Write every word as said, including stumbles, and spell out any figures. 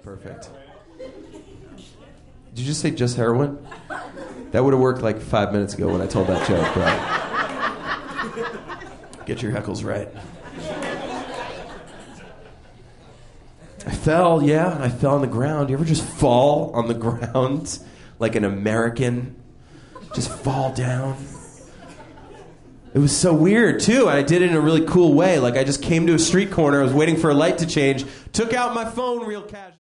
Perfect. Did you just say just heroin? That would have worked like five minutes ago when I told that joke, but get your heckles right. I fell, yeah, I fell on the ground. You ever just fall on the ground like an American? Just fall down? It was so weird, too. I did it in a really cool way. Like, I just came to a street corner, I was waiting for a light to change, took out my phone real casual.